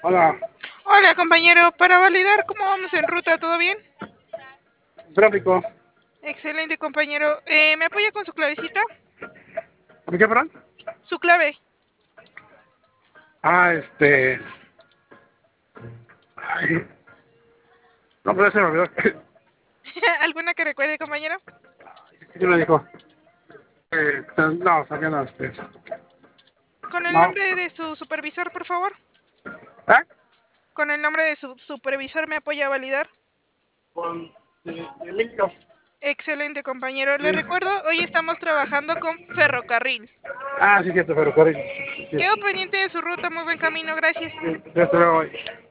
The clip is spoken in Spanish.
Hola, Hola, compañero. Para validar cómo vamos en ruta, ¿todo bien? tráfico. Excelente, compañero. ¿Me apoya con su clavecita? ¿Por qué, perdón? Su clave. Ah, ay, no, pero se me olvidó. ¿Alguna que recuerde, compañero? ¿Qué me dijo? No, sabía no, Con el no. nombre de su supervisor, por favor. ¿Eh? Con el nombre de su supervisor, ¿me apoya a validar? Con limpio. Excelente, compañero. Le Sí. recuerdo, hoy estamos trabajando con ferrocarril. Ah, sí, cierto, ferrocarril. Sí, Quedo pendiente de su ruta. Muy buen camino, gracias. sí, ya se ve hoy.